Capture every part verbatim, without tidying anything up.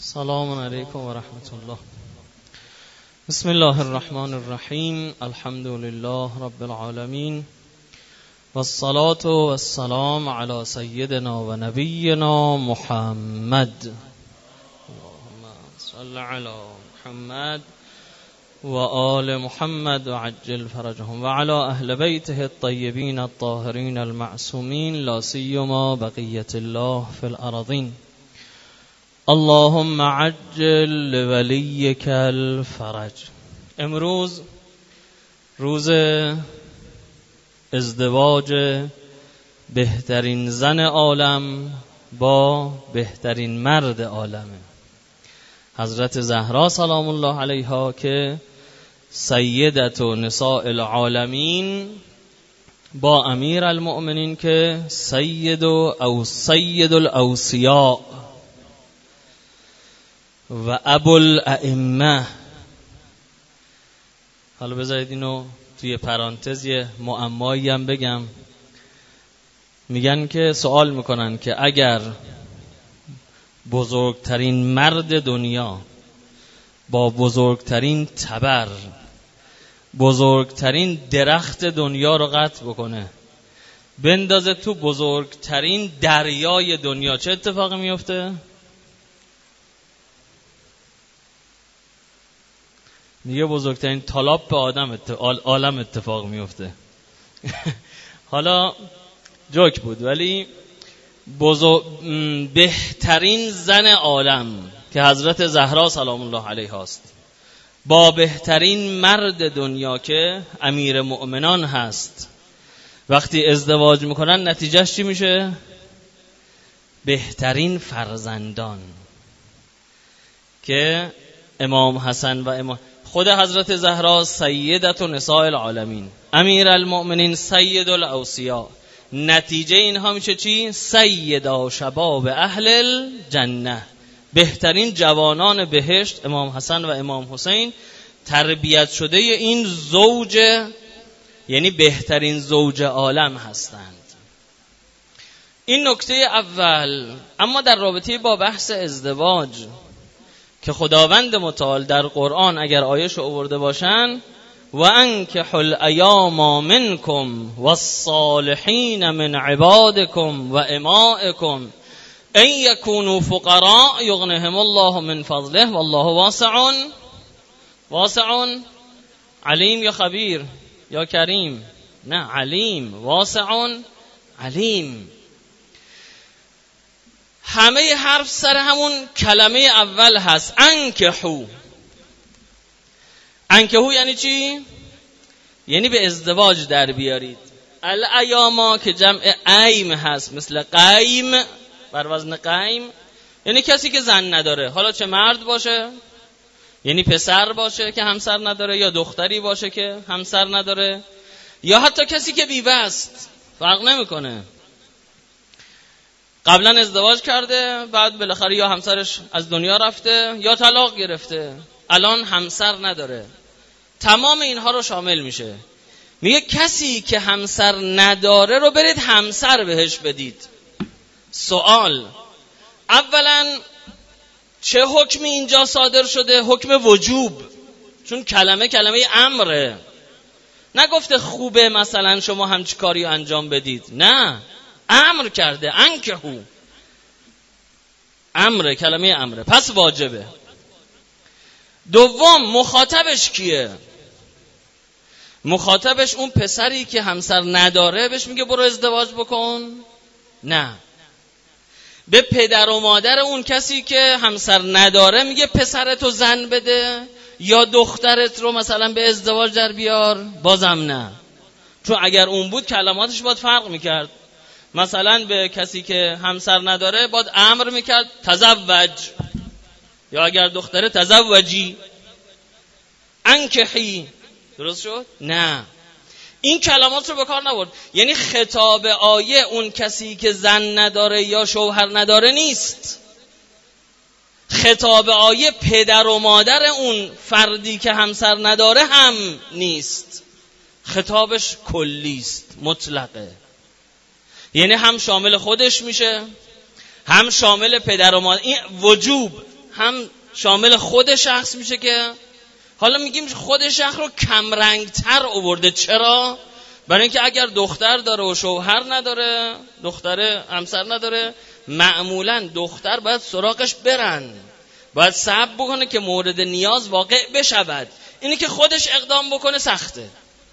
السلام علیکم و رحمت الله. بسم الله الرحمن الرحیم. الحمد لله رب العالمین والصلاة والسلام علی سیدنا و نبینا محمد. اللهم صل علی محمد و آل محمد و عجل فرجهم و علی اهل بیته الطیبین الطاهرین المعصومین لا سیما بقیة الله فی الارضین. اللهم عجل لولیک الفرج. امروز روز ازدواج بهترین زن عالم با بهترین مرد عالمه، حضرت زهرا سلام الله علیها که سیدت و نساء العالمین با امیر المؤمنین که سید و او سید الاوصیاء و ابو الائمه. حالا بذارید اینو توی پرانتز یه معمایی هم بگم. میگن که سوال میکنن که اگر بزرگترین مرد دنیا با بزرگترین تبر بزرگترین درخت دنیا رو قطع بکنه بندازه تو بزرگترین دریای دنیا، چه اتفاقی میفته؟ میگه بزرگترین تالاب به آدم اتفاق عالم اتفاق میفته. حالا جوک بود، ولی بزرگ... بهترین زن عالم که حضرت زهرا سلام الله علیها است با بهترین مرد دنیا که امیر مؤمنان هست، وقتی ازدواج میکنن نتیجهش چی میشه؟ بهترین فرزندان که امام حسن و امام خود حضرت زهرا سیدت و نساء العالمین، امیر المؤمنین سید الاوصیاء. نتیجه اینها میشه چی؟ سیدا شباب اهل الجنه، بهترین جوانان بهشت امام حسن و امام حسین تربیت شده این زوج، یعنی بهترین زوج عالم هستند. این نکته اول. اما در رابطه با بحث ازدواج که خداوند متعال در قرآن اگر آیه‌شو آورده باشن و انکحوا الایام منکم والصالحین من عبادکم و امائکم ان یکونوا فقراء یغنهم الله من فضله والله واسع واسع علیم یا خبیر یا کریم؟ نه، علیم، واسع علیم. همه حرف سر همون کلمه اول هست، انکحو. انکحو یعنی چی؟ یعنی به ازدواج در بیارید. الایاما که جمع ایم هست، مثل قیم، بر وزن قیم، یعنی کسی که زن نداره، حالا چه مرد باشه، یعنی پسر باشه که همسر نداره، یا دختری باشه که همسر نداره، یا حتی کسی که بیوه است، فرق نمیکنه. قبلا ازدواج کرده، بعد بالاخره یا همسرش از دنیا رفته یا طلاق گرفته، الان همسر نداره، تمام اینها رو شامل میشه. میگه کسی که همسر نداره رو برید همسر بهش بدید. سوال، اولا چه حکمی اینجا صادر شده؟ حکم وجوب، چون کلمه کلمه امره. نگفته خوبه مثلا شما همچی کاری انجام بدید، نه، امر کرده، انکحو، امره، کلمه امره، پس واجبه. دوم، مخاطبش کیه؟ مخاطبش اون پسری که همسر نداره بهش میگه برو ازدواج بکن؟ نه، به پدر و مادر اون کسی که همسر نداره میگه پسرتو زن بده یا دخترت رو مثلا به ازدواج در بیار؟ بازم نه، چون اگر اون بود کلماتش باید فرق میکرد. مثلا به کسی که همسر نداره باید امر میکرد تزوج، یا اگر دختره تزوجی، انکحی. درست شد؟ نه، این کلمات رو به کار نبرد. یعنی خطاب آیه اون کسی که زن نداره یا شوهر نداره نیست، خطاب آیه پدر و مادر اون فردی که همسر نداره هم نیست، خطابش کلیست، مطلقه. یعنی هم شامل خودش میشه، هم شامل پدر و مادر. این وجوب، هم شامل خود شخص میشه که حالا میگیم خود شخص رو کمرنگتر آورده. چرا؟ برای اینکه اگر دختر داره و شوهر نداره، دختر همسر نداره، معمولا دختر باید سراغش برن، باید صبر بکنه که مورد نیاز واقع بشود. اینی که خودش اقدام بکنه سخته،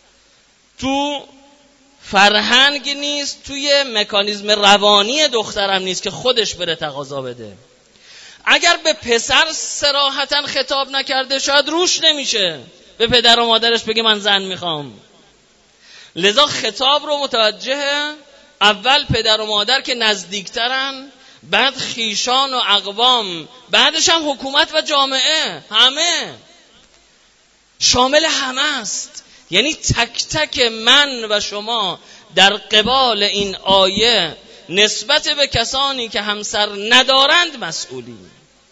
تو فرهنگ نیست، توی مکانیزم روانی دخترم نیست که خودش بره تقاضا بده. اگر به پسر صراحتاً خطاب نکرده شاید روش نمیشه به پدر و مادرش بگه من زن میخوام. لذا خطاب رو متوجه اول پدر و مادر که نزدیکترن، بعد خیشان و اقوام، بعدش هم حکومت و جامعه، همه شامل همه است. یعنی تک تک من و شما در قبال این آیه نسبت به کسانی که همسر ندارند مسئولیم.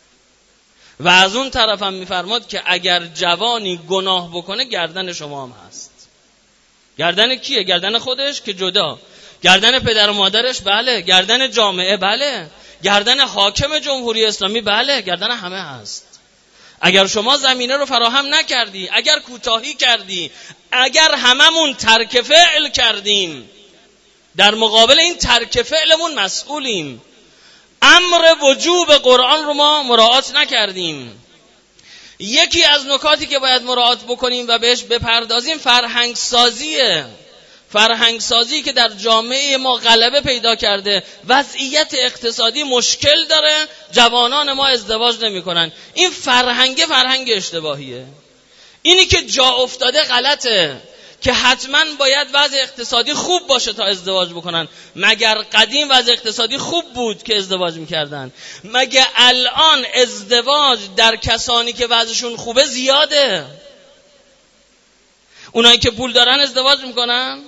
و از اون طرف هم میفرماد که اگر جوانی گناه بکنه گردن شما هم هست. گردن کیه؟ گردن خودش که جدا، گردن پدر و مادرش بله، گردن جامعه بله، گردن حاکم جمهوری اسلامی بله، گردن همه هست. اگر شما زمینه رو فراهم نکردی، اگر کوتاهی کردی، اگر هممون ترک فعل کردیم، در مقابل این ترک فعلمون مسئولیم. امر وجوب قرآن رو ما مراعات نکردیم. یکی از نکاتی که باید مراعات بکنیم و بهش بپردازیم فرهنگ سازیه. فرهنگ سازی که در جامعه ما غلبه پیدا کرده، وضعیت اقتصادی مشکل داره، جوانان ما ازدواج نمی کنن. این فرهنگ فرهنگ اشتباهیه. اینی که جا افتاده غلطه که حتما باید وضع اقتصادی خوب باشه تا ازدواج بکنن. مگر قدیم وضع اقتصادی خوب بود که ازدواج میکردن؟ مگه الان ازدواج در کسانی که وضعشون خوبه زیاده؟ اونایی که پول دارن ازدواج میکنن؟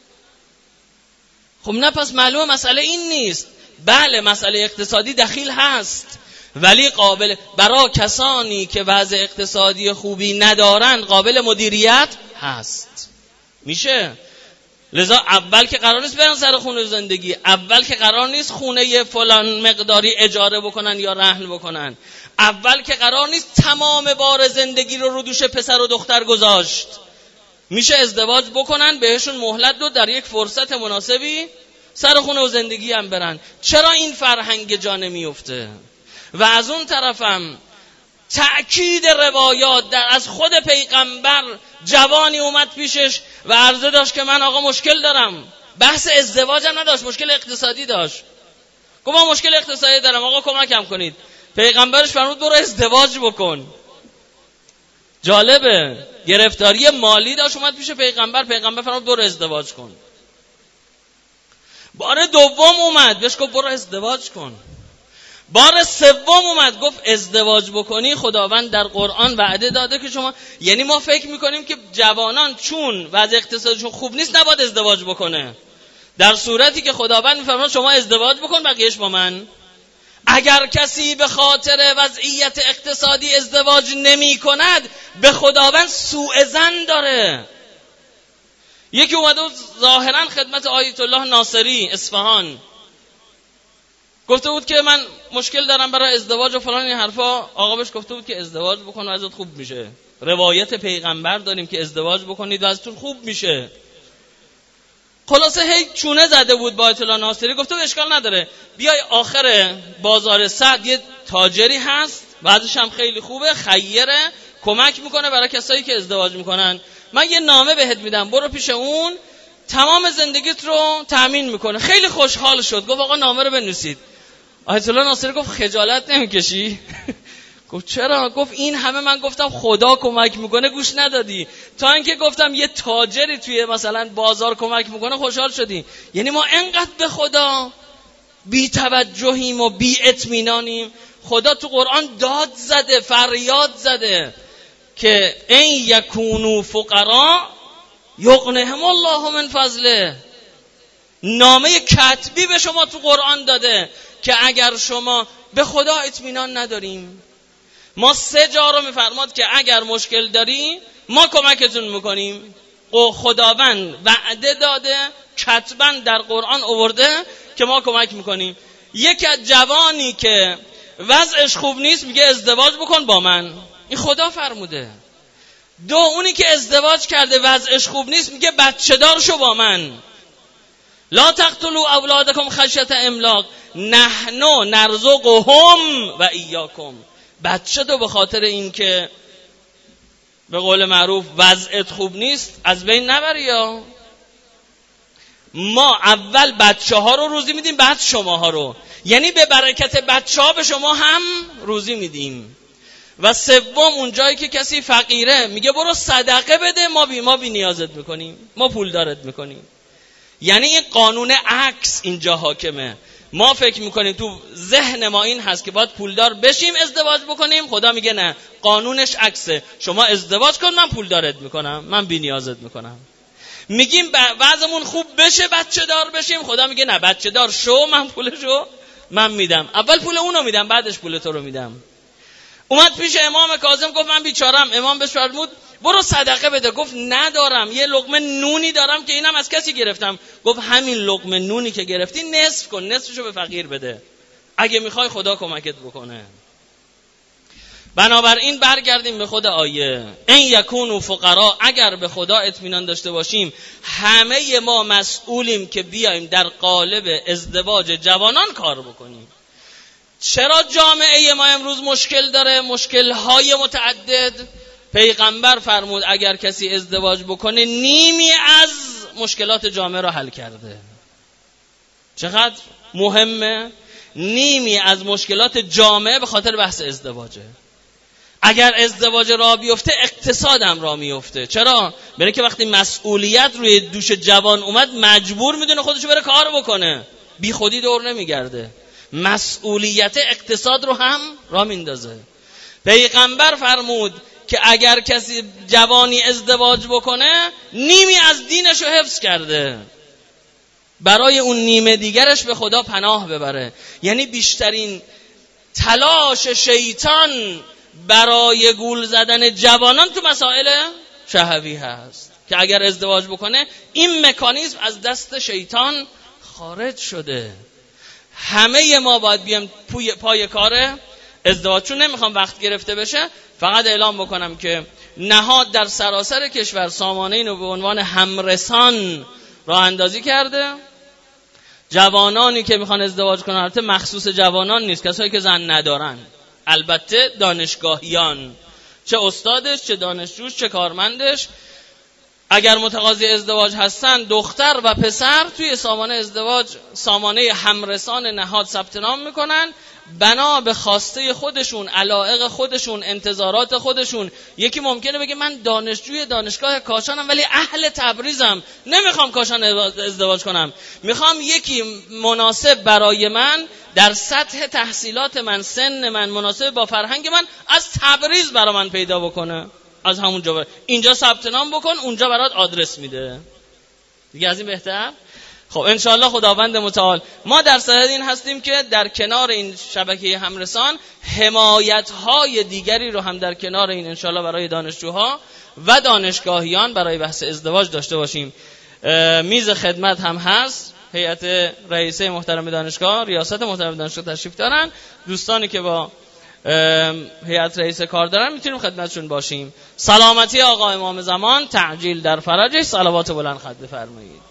خب نه، پس معلومه مسئله این نیست. بله مسئله اقتصادی دخیل هست، ولی قابل برای کسانی که وضع اقتصادی خوبی ندارن قابل مدیریت هست، میشه. لذا اول که قرار نیست برن سر خونه زندگی، اول که قرار نیست خونه فلان مقداری اجاره بکنن یا رهن بکنن، اول که قرار نیست تمام بار زندگی رو رو دوش پسر و دختر گذاشت. میشه ازدواج بکنن، بهشون مهلت داد، در یک فرصت مناسبی سر خونه و زندگی هم برن. چرا این فرهنگ جا نمیفته؟ و از اون طرفم تأکید روایات در از خود پیغمبر، جوانی اومد پیشش و عرضه داشت که من آقا مشکل دارم. بحث ازدواج هم نداشت، مشکل اقتصادی داشت. گفت من مشکل اقتصادی دارم آقا کمکم کنید. پیغمبرش فرمود برو ازدواج بکن. جالبه، گرفتاری مالی داشت، اومد پیش پیغمبر، پیغمبر فرمود برو ازدواج کن. بار دوم اومد بهش گفت برو ازدواج کن. بار سوم اومد گفت ازدواج بکنی خداوند در قرآن وعده داده که شما، یعنی ما فکر میکنیم که جوانان چون وضع اقتصادشون خوب نیست نباید ازدواج بکنه، در صورتی که خداوند میفرماید شما ازدواج بکن بقیهش با من. اگر کسی به خاطر وضعیت اقتصادی ازدواج نمی کند به خداوند سوء ظن داره. یکی اومده بود ظاهرا خدمت آیت الله ناصری اصفهان، گفته بود که من مشکل دارم برای ازدواج و فلان این حرفا. آقا بهش گفته بود که ازدواج بکن و ازت خوب میشه، روایت پیغمبر داریم که ازدواج بکنید و ازتون خوب میشه. خلاصه هی چونه زده بود با آیت الله ناصری. گفته بود اشکال نداره، بیای آخر بازار سعد یه تاجری هست، بعضش هم خیلی خوبه، خیره، کمک میکنه برای کسایی که ازدواج میکنن، من یه نامه بهت میدم، برو پیش اون، تمام زندگیت رو تأمین میکنه. خیلی خوشحال شد، گفت آقا نامه رو بنویسید. آیت الله ناصری گفت خجالت نمیکشی؟ گفت چرا؟ گفت این همه من گفتم خدا کمک میکنه گوش ندادی، تا اینکه گفتم یه تاجری توی مثلا بازار کمک میکنه خوشحال شدی. یعنی ما انقدر به خدا بی توجهیم و بی اطمینانیم. خدا تو قرآن داد زده، فریاد زده که این یکونو فقرا یغنهم الله من فضله. نامه کتبی به شما تو قرآن داده که اگر شما به خدا اطمینان نداریم، ما سه جا رو میفرماد که اگر مشکل داری ما کمکتون میکنیم. و خداوند وعده داده، کتباً در قرآن آورده که ما کمک میکنیم. یک جوانی که وضعش خوب نیست میگه ازدواج بکن با من. این خدا فرموده. دو، اونی که ازدواج کرده وضعش خوب نیست میگه بچه دار شو با من. لا تقتلوا اولادکم خشیة املاق نحن نرزقهم و ایاکم. بچه تو به خاطر این که به قول معروف وضعت خوب نیست از بین نبری. یا ما اول بچه ها رو روزی میدیم بعد شما ها رو، یعنی به برکت بچه ها به شما هم روزی میدیم. و سوم اون جایی که کسی فقیره میگه برو صدقه بده، ما بی ما بی نیازت میکنیم، ما پول دارت میکنیم. یعنی این قانون عکس اینجا حاکمه. ما فکر میکنیم تو ذهن ما این هست که باید پولدار بشیم ازدواج بکنیم، خدا میگه نه، قانونش عکسه، شما ازدواج کن من پول دارت میکنم، من بی نیازت میکنم. میگیم وضعمون خوب بشه بچه دار بشیم، خدا میگه نه بچه دار شو، من پولشو من میدم، اول پول اونو میدم بعدش پول تو رو میدم. اومد پیش امام کاظم گفت من بیچارم. امام بهش فرمود برو صدقه بده. گفت ندارم، یه لقمه نونی دارم که اینم از کسی گرفتم. گفت همین لقمه نونی که گرفتی نصف کن، نصفشو به فقیر بده، اگه میخوای خدا کمکت بکنه. بنابراین برگردیم به خود آیه. ان یکونوا فقراء، اگر به خدا اطمینان داشته باشیم همه ما مسئولیم که بیایم در قالب ازدواج جوانان کار بکنیم. چرا جامعه ما امروز مشکل داره؟ مشکل‌های متعدد. پیغمبر فرمود اگر کسی ازدواج بکنه نیمی از مشکلات جامعه را حل کرده. چقدر مهمه؟ نیمی از مشکلات جامعه به خاطر بحث ازدواجه. اگر ازدواج راه بیفته اقتصادم راه میفته. چرا؟ برای که وقتی مسئولیت روی دوش جوان اومد مجبور میدونه خودشو بره کار بکنه، بی خودی دور نمیگرده، مسئولیت اقتصاد رو هم راه میندازه. پیغمبر فرمود که اگر کسی جوانی ازدواج بکنه نیمی از دینش رو حفظ کرده، برای اون نیمه دیگرش به خدا پناه ببره. یعنی بیشترین تلاش شیطان برای گول زدن جوانان تو مسائل شهوی هست که اگر ازدواج بکنه این مکانیزم از دست شیطان خارج شده. همه ما باید بیام پای کار ازدواج. چون نمیخوام وقت گرفته بشه، فقط اعلام بکنم که نهاد در سراسر کشور سامانه اینو به عنوان همرسان راه اندازی کرده. جوانانی که میخوان ازدواج کنن، البته مخصوص جوانان نیست، کسایی که زن ندارن، البته دانشگاهیان، چه استادش چه دانشجوش چه کارمندش، اگر متقاضی ازدواج هستن دختر و پسر توی سامانه ازدواج، سامانه همرسان نهاد ثبت نام میکنن بنا به خواسته خودشون، علایق خودشون، انتظارات خودشون. یکی ممکنه بگه من دانشجوی دانشگاه کاشانم ولی اهل تبریزم، نمیخوام کاشان ازدواج کنم، میخوام یکی مناسب برای من در سطح تحصیلات من، سن من، مناسب با فرهنگ من، از تبریز برای من پیدا بکنه، از همونجا بر... اینجا ثبت نام بکن، اونجا برات آدرس میده. دیگه از این بهتر؟ خب انشاءالله خداوند متعال ما در صدد این هستیم که در کنار این شبکه همرسان حمایت‌های دیگری رو هم در کنار این انشاءالله برای دانشجوها و دانشگاهیان برای بحث ازدواج داشته باشیم. میز خدمت هم هست، هیئت رئیسه محترم دانشگاه، ریاست محترم دانشگاه تشریف دارن. دوستانی که با هیئت رئیسه کار دارن میتونیم خدمتشون باشیم. سلامتی آقا امام زمان، تعجیل در فرجش، صلوات بلند خط بفرمایید.